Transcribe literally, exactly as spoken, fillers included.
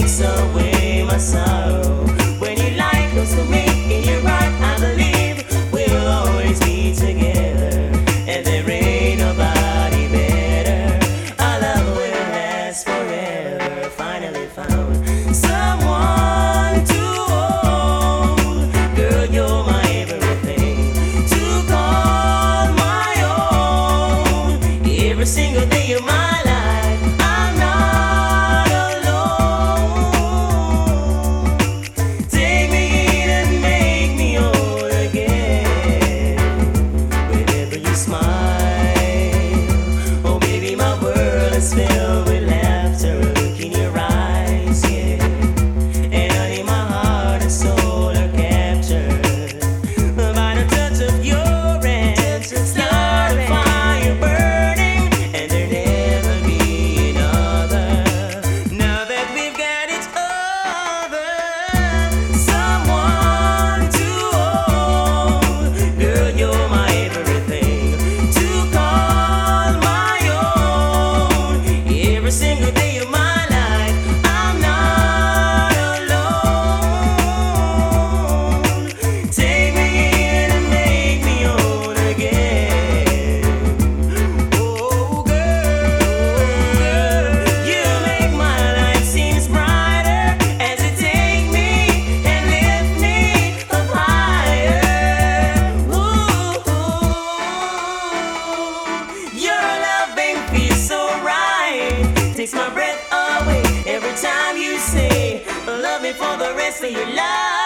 takes away my sorrow. When you lie close to me in your heart, I believe we'll always be together, and there ain't nobody better. Our love will last forever. Finally found someone to hold. Girl, you're my everything, to call my own. Every single day of my life, I'm not alone. Take me in and make me whole again. Whenever you smile, oh baby, my world is filled with laughter. Look in your eyes, yeah. And honey, my heart and soul are captured by the touch of your hands. Start a fire burning, and there never be another. Now that we've got each other, someone to hold. Girl, you're my everything, to call my own. Every single day of my life, I'm not alone. Take me in and make me whole again. Oh girl, you make my life seems brighter as you take me and lift me up higher. Ooh, your loving feels so right, takes my breath away every time you say love me for the rest of your life.